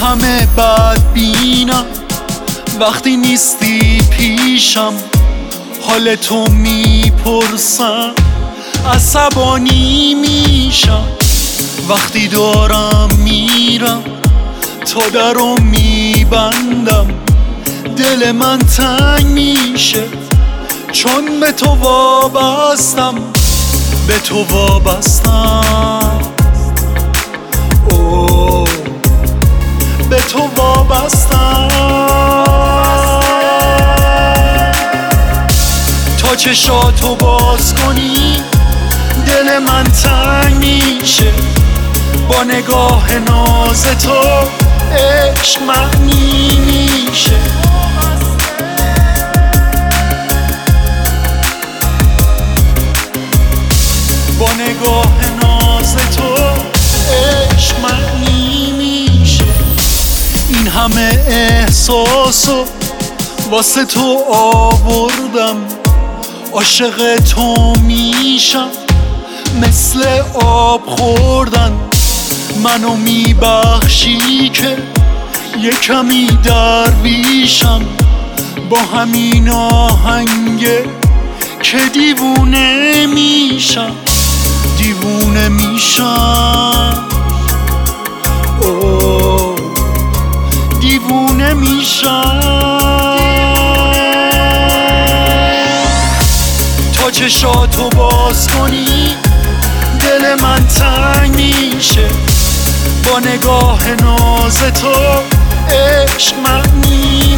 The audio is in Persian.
همه بدبینم وقتی نیستی پیشم، حال تو میپرسم عصبانی میشم. وقتی دارم میرم تا درو میبندم، دل من تنگ میشه چون به تو وابستم، به تو وابستم، اوه به تو وابستم. تا چشاتو باز کنی دل من تنگ میشه، با نگاه ناز تو عشق معنی میشه. با نگاه ناز تو عشق معنی میشه. این همه احساسو واسه تو آوردم، عاشق تو میشم مثل آب خوردن. منو میبخشی که یه کمی درویشم، با همین آهنگه که دیوونه میشم، دیوونه میشم، اوه دیوونه میشم. تا چشاتو باز کنی دل من تنگ میشه، با نگاه ناز تو عشق معنی